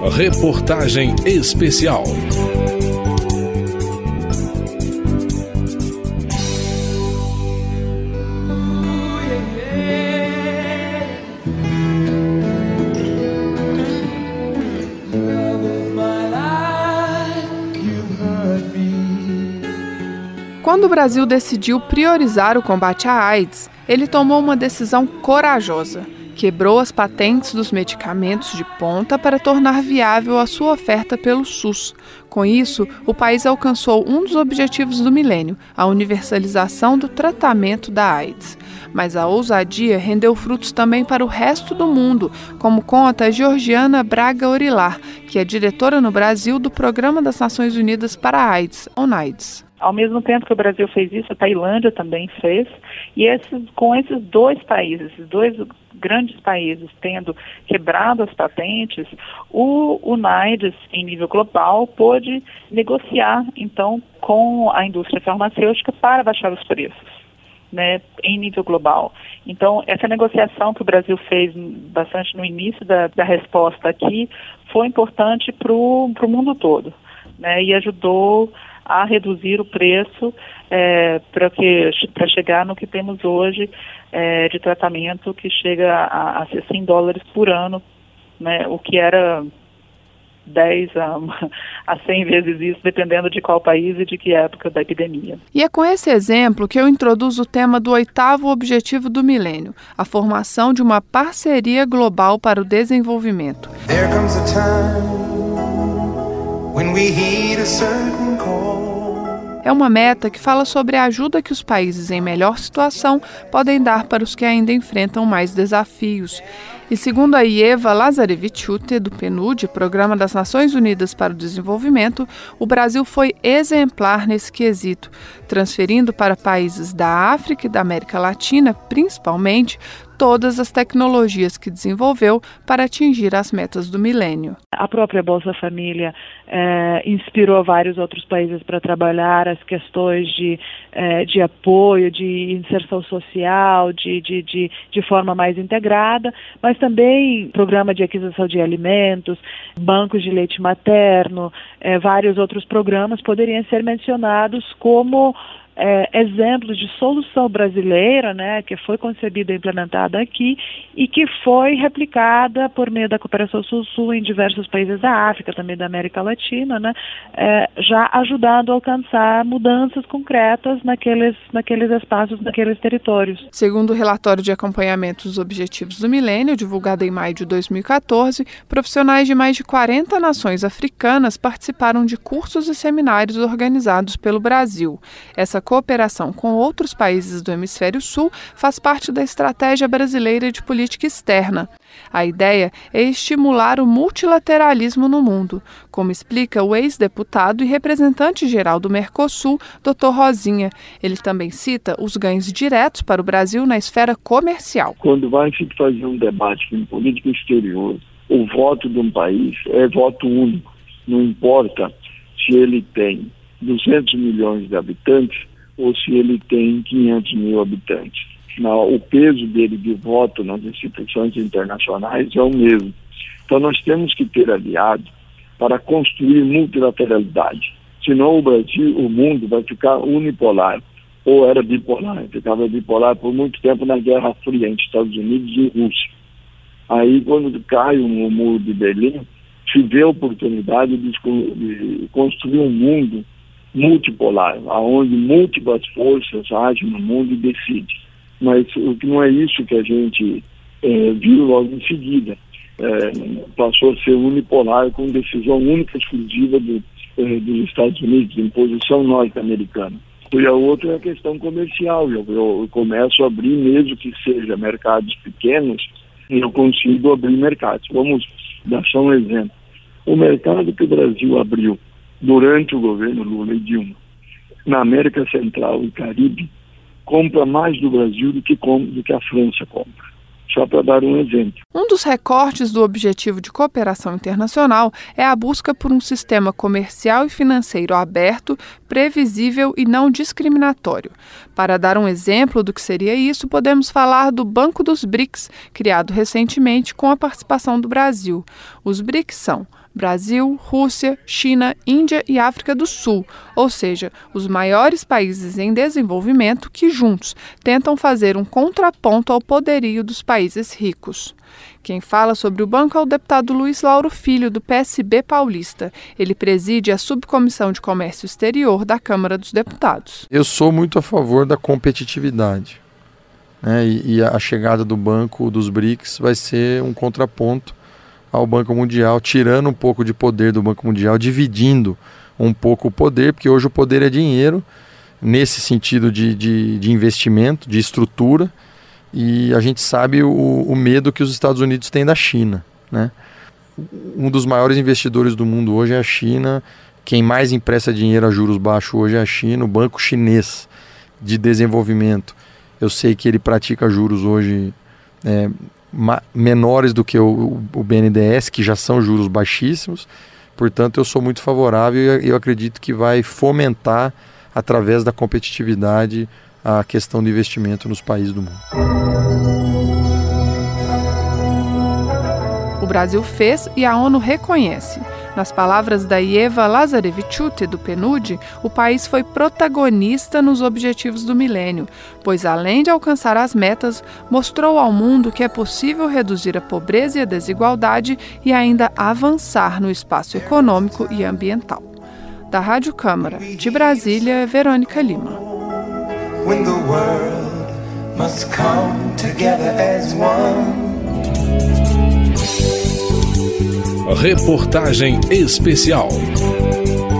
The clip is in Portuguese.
Reportagem especial. Quando o Brasil decidiu priorizar o combate à AIDS, ele tomou uma decisão corajosa. Quebrou as patentes dos medicamentos de ponta para tornar viável a sua oferta pelo SUS. Com isso, o país alcançou um dos objetivos do milênio, a universalização do tratamento da AIDS. Mas a ousadia rendeu frutos também para o resto do mundo, como conta a Georgiana Braga Orilar, que é diretora no Brasil do Programa das Nações Unidas para a AIDS, UNAIDS. Ao mesmo tempo que o Brasil fez isso, a Tailândia também fez, e com esses dois países, esses dois grandes países tendo quebrado as patentes, o UNAIDS, em nível global, pôde negociar, então, com a indústria farmacêutica para baixar os preços, né, em nível global. Então, essa negociação que o Brasil fez bastante no início da resposta aqui foi importante para o mundo todo, né, e ajudou a reduzir o preço para chegar no que temos hoje de tratamento, que chega a ser $100 por ano, né, o que era 10 a 100 vezes isso, dependendo de qual país e de que época da epidemia. E é com esse exemplo que eu introduzo o tema do 8º objetivo do milênio, a formação de uma parceria global para o desenvolvimento. There comes a time when we heed a certain call. É uma meta que fala sobre a ajuda que os países em melhor situação podem dar para os que ainda enfrentam mais desafios. E segundo a Ieva Lazarevičiūtė, do PNUD, Programa das Nações Unidas para o Desenvolvimento, o Brasil foi exemplar nesse quesito, transferindo para países da África e da América Latina, principalmente, todas as tecnologias que desenvolveu para atingir as metas do milênio. A própria Bolsa Família inspirou vários outros países para trabalhar as questões de apoio, de inserção social, de forma mais integrada, mas também programa de aquisição de alimentos, bancos de leite materno, vários outros programas poderiam ser mencionados como exemplos de solução brasileira, né, que foi concebida e implementada aqui e que foi replicada por meio da cooperação Sul-Sul em diversos países da África, também da América Latina, né, já ajudando a alcançar mudanças concretas naqueles espaços, naqueles territórios. Segundo o relatório de acompanhamento dos Objetivos do Milênio, divulgado em maio de 2014, profissionais de mais de 40 nações africanas participaram de cursos e seminários organizados pelo Brasil. Essa cooperação com outros países do Hemisfério Sul faz parte da estratégia brasileira de política externa. A ideia é estimular o multilateralismo no mundo, como explica o ex-deputado e representante geral do Mercosul, Dr. Rosinha. Ele também cita os ganhos diretos para o Brasil na esfera comercial. Quando vai se fazer um debate em política exterior, o voto de um país é voto único. Não importa se ele tem 200 milhões de habitantes ou se ele tem 500 mil habitantes. O peso dele de voto nas instituições internacionais é o mesmo. Então nós temos que ter aliados para construir multilateralidade. Senão o mundo vai ficar unipolar, ou era bipolar, ficava bipolar por muito tempo na Guerra Fria entre Estados Unidos e Rússia. Aí quando cai o muro de Berlim, se vê a oportunidade de construir um mundo multipolar, onde múltiplas forças agem no mundo e decidem. Mas não é isso que a gente viu logo em seguida. Passou a ser unipolar com decisão única e exclusiva dos Estados Unidos, de imposição norte-americana. E a outra é a questão comercial. Eu começo a abrir, mesmo que seja mercados pequenos, eu consigo abrir mercados. Vamos dar só um exemplo. O mercado que o Brasil abriu durante o governo Lula e Dilma, na América Central e Caribe, compra mais do Brasil do que a França compra. Só para dar um exemplo. Um dos recortes do Objetivo de Cooperação Internacional é a busca por um sistema comercial e financeiro aberto, previsível e não discriminatório. Para dar um exemplo do que seria isso, podemos falar do Banco dos BRICS, criado recentemente com a participação do Brasil. Os BRICS são Brasil, Rússia, China, Índia e África do Sul, ou seja, os maiores países em desenvolvimento que juntos tentam fazer um contraponto ao poderio dos países ricos. Quem fala sobre o banco é o deputado Luiz Lauro Filho, do PSB paulista. Ele preside a Subcomissão de Comércio Exterior da Câmara dos Deputados. Eu sou muito a favor da competitividade, né? E a chegada do Banco dos BRICS vai ser um contraponto ao Banco Mundial, tirando um pouco de poder do Banco Mundial, dividindo um pouco o poder, porque hoje o poder é dinheiro, nesse sentido de investimento, de estrutura, e a gente sabe o medo que os Estados Unidos têm da China, né? Um dos maiores investidores do mundo hoje é a China, quem mais empresta dinheiro a juros baixos hoje é a China, o Banco Chinês de Desenvolvimento. Eu sei que ele pratica juros hoje menores do que o BNDES, que já são juros baixíssimos, portanto eu sou muito favorável e eu acredito que vai fomentar, através da competitividade, a questão do investimento nos países do mundo. O Brasil fez e a ONU reconhece. Nas palavras da Ieva Lazarevičiūtė, do PNUD, o país foi protagonista nos objetivos do milênio, pois além de alcançar as metas, mostrou ao mundo que é possível reduzir a pobreza e a desigualdade e ainda avançar no espaço econômico e ambiental. Da Rádio Câmara, de Brasília, Verônica Lima. When the world must come together as one. Reportagem especial.